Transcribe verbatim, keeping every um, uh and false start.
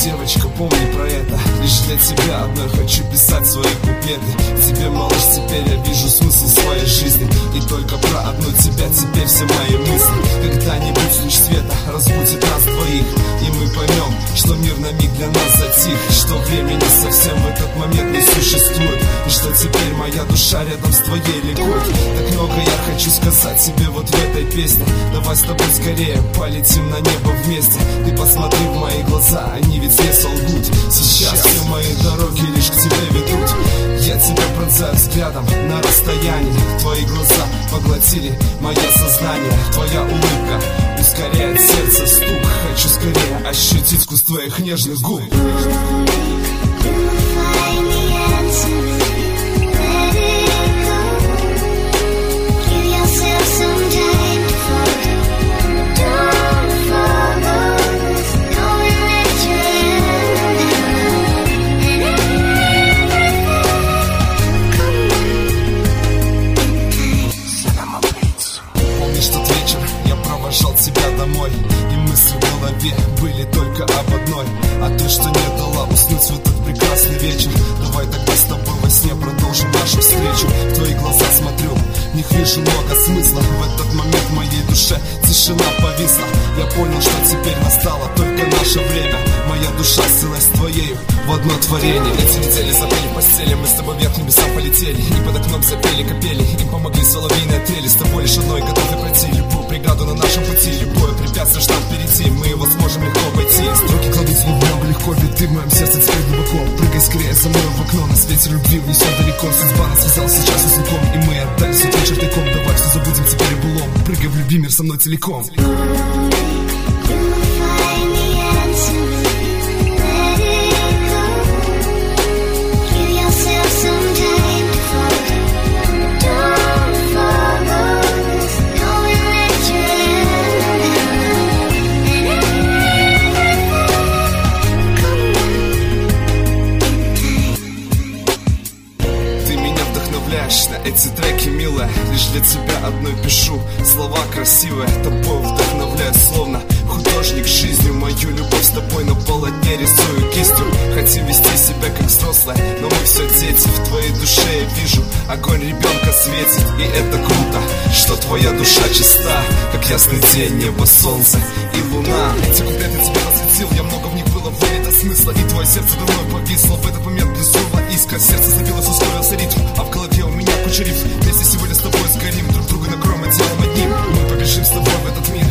девочка, помни про это. Лишь для тебя одной хочу писать свои куплеты. Тебе, малыш, теперь я вижу смысл своей жизни. И только про одну тебя теперь все мои мысли. Когда-нибудь луч света разбудит нас двоих, и мы поймем, что мир на миг для нас затих, что времени совсем в этот момент не существует, и что теперь моя душа рядом с твоей ликует. Так много я хочу сказать тебе вот в этой песне. Давай с тобой скорее полетим на небо вместе. Ты посмотри в мои глаза, они ведь не солгут. Сейчас все мои дороги лишь к тебе ведут. Я тебя пронзаю взглядом на расстоянии. Твои глаза поглотили мое сознание. Твоя улыбка ускоряет сердце стук. Хочу скорее ощутить вкус твоих нежных губ. Провожал тебя домой, и мысли в голове были только об одной: а той, что не дала уснуть в этот прекрасный вечер. Давай тогда с тобой во сне продолжим нашу встречу. В твои глаза смотрю, в них вижу много смысла. В этот момент в моей душе тишина повисла. Я понял, что теперь настало только наше время. Моя душа слилась с твоею в одно творение. Эти недели забыли в постели, мы с тобой вверх небесам полетели, и под окном запели капели, им помогли соловьиные трели. С тобой лишь одной готовы пройти любую преграду на нашем пути. Любое препятствие, что впереди, мы его сможем легко обойти. Строки кладутся немного легко, ведь ты в моем сердце теперь глубоко. Прыгай скорее за мной в окно, нас ветер любви унесет далеко. Судьба нас связала сейчас языком, и мы отдались от вечер тайком. Давай все забудем теперь о былом, прыгай в люби мир со мной целиком. На эти треки, милая, лишь для тебя одной пишу слова красивые, тобой вдохновляю, словно художник жизнью. Мою любовь с тобой на полотне рисую кистью. Хотим вести себя как взрослая, но мы все дети. В твоей душе я вижу, огонь ребенка светит. И это круто, что твоя душа чиста, как ясный день, небо, солнце и луна. Эти куплеты тебе посвятил, я много в них было вылито смысла. И твое сердце давно повисло, в этот момент блеснула искра. Сердце забилось, ускорился ритм, а в голове у меня куча рифм. Вместе сегодня с тобой сгорим, друг друга накроем телом одним. Мы побежим с тобой в этот мир,